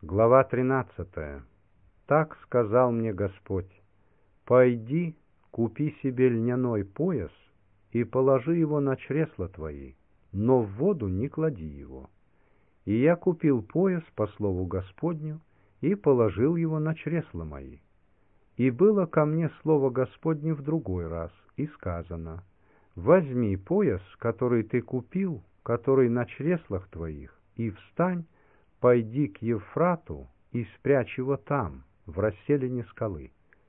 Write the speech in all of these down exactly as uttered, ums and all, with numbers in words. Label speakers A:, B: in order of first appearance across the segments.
A: Глава тринадцатая. Так сказал мне Господь: «Пойди, купи себе льняной пояс и положи его на чресла твои, но в воду не клади его». И я купил пояс по слову Господню и положил его на чресла мои. И было ко мне слово Господне в другой раз, и сказано: «Возьми пояс, который ты купил, который на чреслах твоих, и встань, пойди к Евфрату и спрячь его там, в расселине скалы».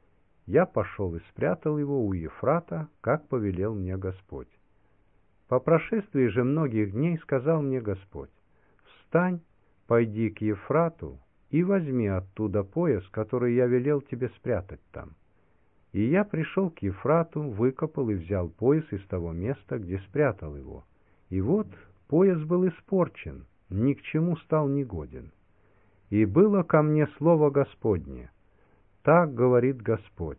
A: Я пошел и спрятал его у Евфрата, как повелел мне Господь. По прошествии же многих дней сказал мне Господь: «Встань, пойди к Евфрату и возьми оттуда пояс, который я велел тебе спрятать там». И я пришел к Евфрату, выкопал и взял пояс из того места, где спрятал его. И вот пояс был испорчен, ни к чему стал негоден. И было ко мне слово Господне: «Так говорит Господь: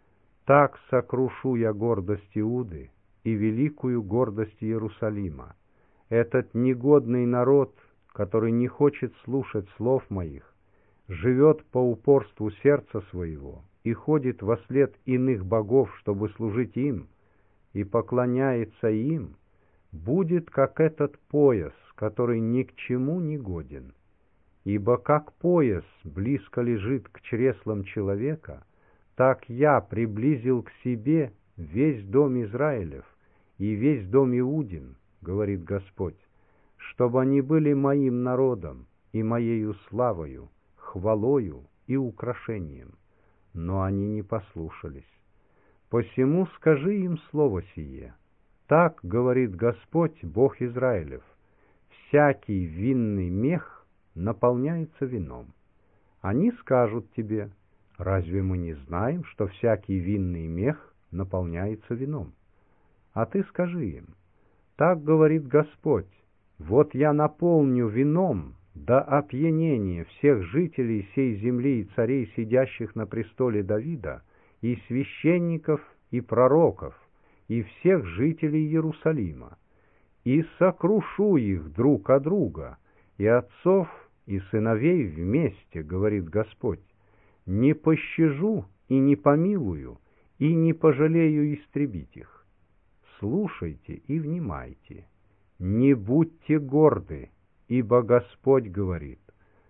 A: так сокрушу я гордость Иуды и великую гордость Иерусалима. Этот негодный народ, который не хочет слушать слов моих, живет по упорству сердца своего и ходит вослед иных богов, чтобы служить им, и поклоняется им, будет как этот пояс, который ни к чему не годен. Ибо как пояс близко лежит к чреслам человека, так я приблизил к себе весь дом Израилев и весь дом Иудин, говорит Господь, чтобы они были моим народом и моею славою, хвалою и украшением. Но они не послушались. Посему скажи им слово сие: так говорит Господь, Бог Израилев: всякий винный мех наполняется вином. Они скажут тебе: разве мы не знаем, что всякий винный мех наполняется вином? А ты скажи им: так говорит Господь: вот я наполню вином до опьянения всех жителей сей земли и царей, сидящих на престоле Давида, и священников, и пророков, и всех жителей Иерусалима, и сокрушу их друг от друга, и отцов, и сыновей вместе, говорит Господь. Не пощажу и не помилую, и не пожалею истребить их. Слушайте и внимайте, не будьте горды, ибо Господь говорит: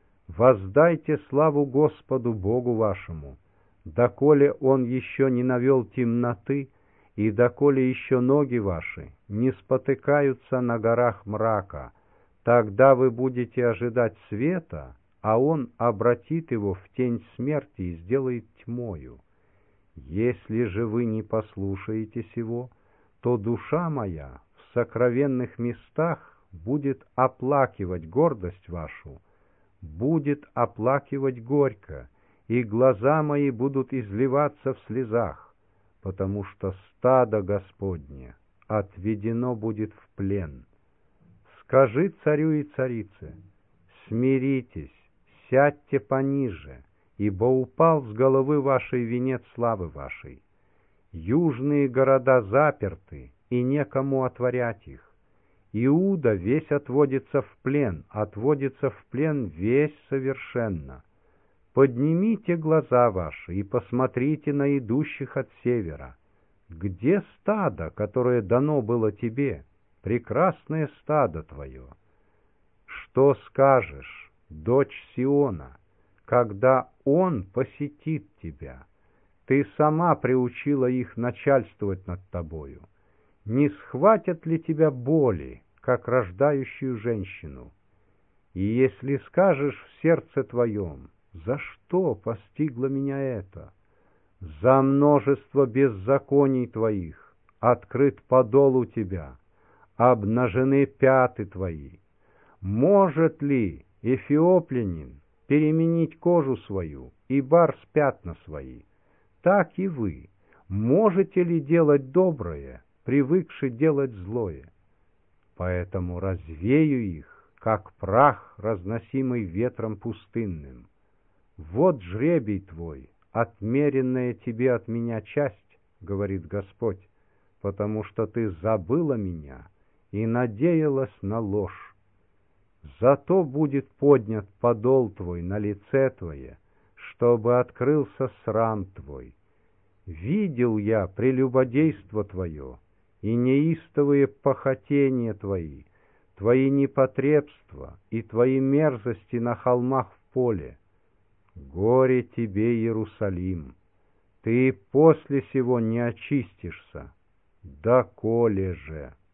A: воздайте славу Господу Богу вашему, доколе Он еще не навел темноты, и доколе еще ноги ваши не спотыкаются на горах мрака. Тогда вы будете ожидать света, а Он обратит его в тень смерти и сделает тьмою. Если же вы не послушаете сего, то душа моя в сокровенных местах будет оплакивать гордость вашу, будет оплакивать горько, и глаза мои будут изливаться в слезах, потому что стадо Господне отведено будет в плен. Скажи царю и царице: смиритесь, сядьте пониже, ибо упал с головы вашей венец славы вашей. Южные города заперты, и некому отворять их. Иуда весь отводится в плен, отводится в плен весь совершенно. Поднимите глаза ваши и посмотрите на идущих от севера. Где стадо, которое дано было тебе, прекрасное стадо твое? Что скажешь, дочь Сиона, когда он посетит тебя? Ты сама приучила их начальствовать над тобою. Не схватят ли тебя боли, как рождающую женщину? И если скажешь в сердце твоем: за что постигло меня это? За множество беззаконий твоих открыт подол у тебя, обнажены пяты твои. Может ли эфиоплянин переменить кожу свою и барс пятна свои? Так и вы можете ли делать доброе, привыкши делать злое? Поэтому развею их, как прах, разносимый ветром пустынным. Вот жребий твой, отмеренная тебе от меня часть, говорит Господь, потому что ты забыла меня и надеялась на ложь. Зато будет поднят подол твой на лице твое, чтобы открылся срам твой. Видел я прелюбодейство твое и неистовые похотения твои, твои непотребства и твои мерзости на холмах в поле. Горе тебе, Иерусалим! Ты после сего не очистишься, доколе же.